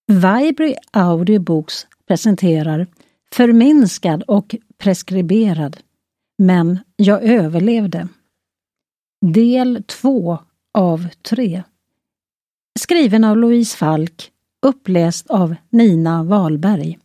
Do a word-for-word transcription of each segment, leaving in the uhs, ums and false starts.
Vibree Audiobooks presenterar Förminskad och preskriberad, men jag överlevde. Del två av tre. Skriven av Louise Falk, uppläst av Nina Wahlberg.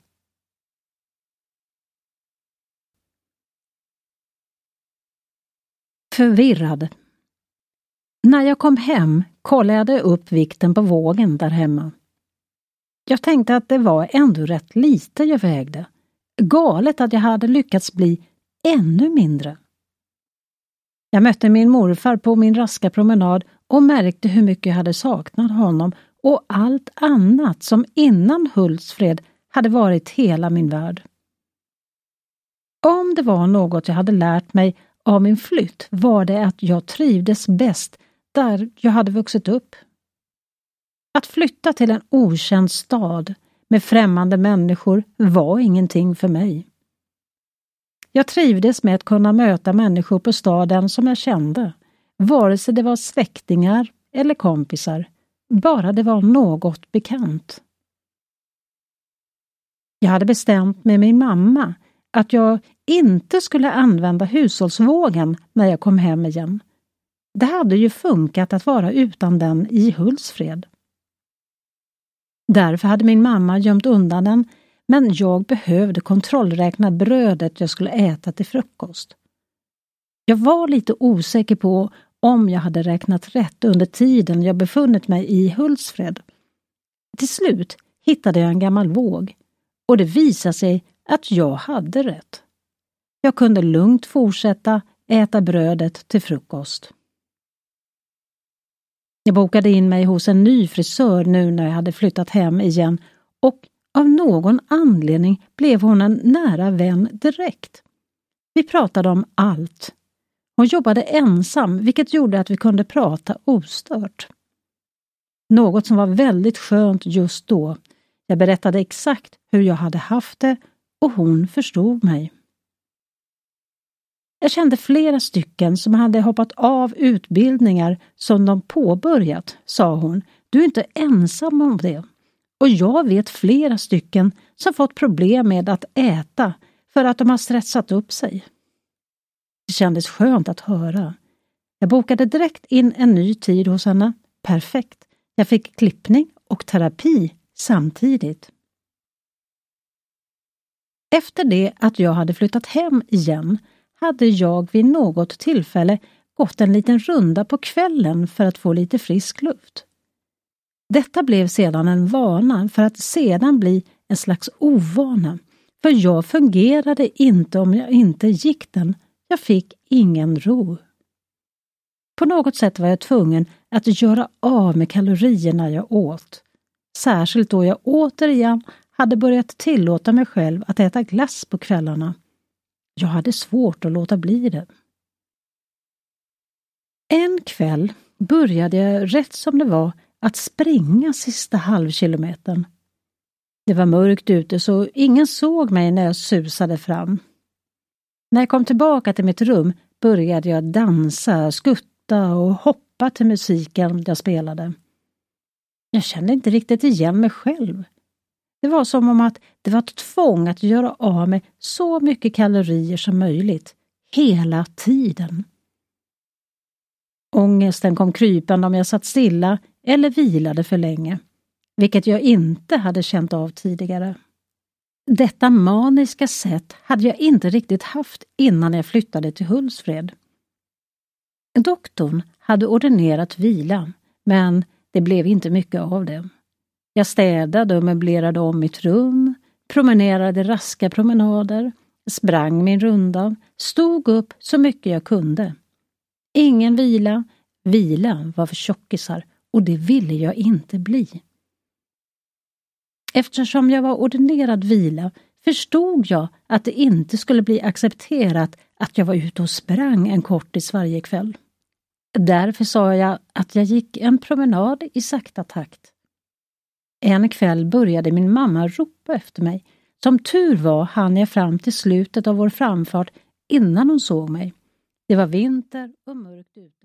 Förvirrad. När jag kom hem kollade jag upp vikten på vågen där hemma. Jag tänkte att det var ändå rätt lite jag vägde. Galet att jag hade lyckats bli ännu mindre. Jag mötte min morfar på min raska promenad och märkte hur mycket jag hade saknat honom och allt annat som innan Hultsfred hade varit hela min värld. Om det var något jag hade lärt mig av min flytt var det att jag trivdes bäst där jag hade vuxit upp. Att flytta till en okänd stad med främmande människor var ingenting för mig. Jag trivdes med att kunna möta människor på staden som jag kände, vare sig det var släktingar eller kompisar, bara det var något bekant. Jag hade bestämt med min mamma att jag inte skulle använda hushållsvågen när jag kom hem igen. Det hade ju funkat att vara utan den i Hultsfred. Därför hade min mamma gömt undan den, men jag behövde kontrollräkna brödet jag skulle äta till frukost. Jag var lite osäker på om jag hade räknat rätt under tiden jag befunnit mig i Hultsfred. Till slut hittade jag en gammal våg och det visade sig att jag hade rätt. Jag kunde lugnt fortsätta äta brödet till frukost. Jag bokade in mig hos en ny frisör nu när jag hade flyttat hem igen och av någon anledning blev hon en nära vän direkt. Vi pratade om allt. Hon jobbade ensam vilket gjorde att vi kunde prata ostört. Något som var väldigt skönt just då. Jag berättade exakt hur jag hade haft det och hon förstod mig. Jag kände flera stycken som hade hoppat av utbildningar som de påbörjat, sa hon. Du är inte ensam om det. Och jag vet flera stycken som fått problem med att äta för att de har stressat upp sig. Det kändes skönt att höra. Jag bokade direkt in en ny tid hos henne. Perfekt. Jag fick klippning och terapi samtidigt. Efter det att jag hade flyttat hem igen hade jag vid något tillfälle gått en liten runda på kvällen för att få lite frisk luft. Detta blev sedan en vana för att sedan bli en slags ovana, för jag fungerade inte om jag inte gick den. Jag fick ingen ro. På något sätt var jag tvungen att göra av med kalorierna jag åt. Särskilt då jag återigen hade börjat tillåta mig själv att äta glass på kvällarna. Jag hade svårt att låta bli det. En kväll började jag rätt som det var att springa sista halvkilometern. Det var mörkt ute så ingen såg mig när jag susade fram. När jag kom tillbaka till mitt rum började jag dansa, skutta och hoppa till musiken jag spelade. Jag kände inte riktigt igen mig själv. Det var som om att det var ett tvång att göra av med så mycket kalorier som möjligt, hela tiden. Ångesten kom krypande om jag satt stilla eller vilade för länge, vilket jag inte hade känt av tidigare. Detta maniska sätt hade jag inte riktigt haft innan jag flyttade till Hultsfred. Doktorn hade ordinerat vila, men det blev inte mycket av det. Jag städade och möblerade om mitt rum, promenerade raska promenader, sprang min runda, stod upp så mycket jag kunde. Ingen vila, vila var för tjockisar och det ville jag inte bli. Eftersom jag var ordinerad vila förstod jag att det inte skulle bli accepterat att jag var ute och sprang en kortis varje kväll. Därför sa jag att jag gick en promenad i sakta takt. En kväll började min mamma ropa efter mig. Som tur var hann jag fram till slutet av vår framfart innan hon såg mig. Det var vinter och mörkt ute.